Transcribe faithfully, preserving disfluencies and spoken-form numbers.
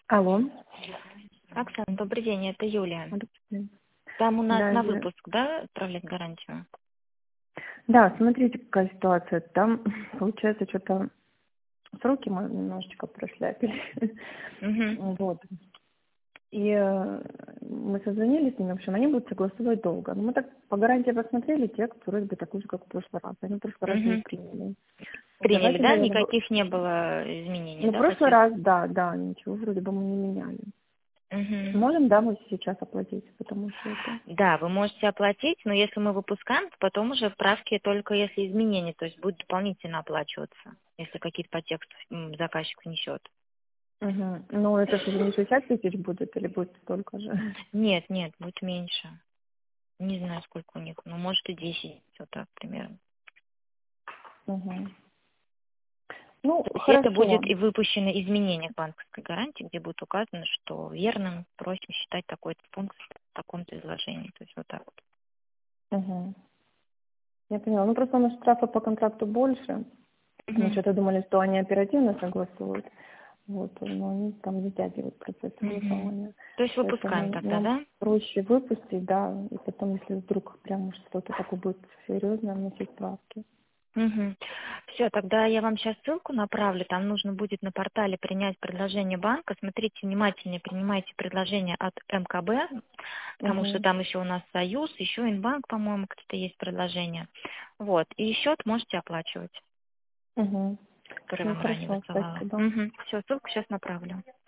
Алло. Оксана, добрый день, это Юлия. Здравствуйте. Там у нас Да, на Юля. выпуск, да, отправлять гарантию? Да, смотрите, какая ситуация. Там, получается, что-то сроки мы немножечко прошляпили. Угу. Вот. И э, мы созвонились с ними, в общем, они будут согласовывать долго. Но мы так по гарантии посмотрели, текст вроде бы такой же, как в прошлый раз. Они в прошлый раз не Угу. приняли. Приняли, Давайте, да? наверное, в- Никаких не было изменений, ну, в да, по прошлый тексту? раз, да, да, ничего вроде бы мы не меняли. Угу. Можем, да, мы сейчас оплатить, потому что это... Да, вы можете оплатить, но если мы выпускаем, то потом уже правки только если изменения, то есть будет дополнительно оплачиваться, если какие-то по тексту м, заказчик внесет. Угу. Ну, это же не шестьдесят тысяч будет или будет столько же? Нет, нет, будет меньше. Не знаю, сколько у них, но может и десять, вот так примерно. Угу. Ну, То есть это хорошо. будет и выпущено изменение банковской гарантии, где будет указано, что верным просим считать такой-то пункт в таком-то изложении. То есть вот так вот. Угу. Я поняла. Ну, просто у нас штрафы по контракту больше. Мы Мгм. что-то думали, что они оперативно согласуют. Вот, но они там затягивают процесс Мгм. согласования. То есть выпускаем Поэтому тогда, нам да? проще выпустить, да, и потом, если вдруг прям уж что-то такое будет серьезное, вносить справки. Угу. Все, тогда я вам сейчас ссылку направлю. Там нужно будет на портале принять предложение банка. Смотрите внимательнее, принимайте предложение от эм ка бэ, потому что Угу. там еще у нас Союз, еще Инбанк, по-моему, какие-то есть предложения. Вот. И счет можете оплачивать, Угу. который Ну, вам ранее хорошо, высылала. спасибо. Угу. Все, ссылку сейчас направлю.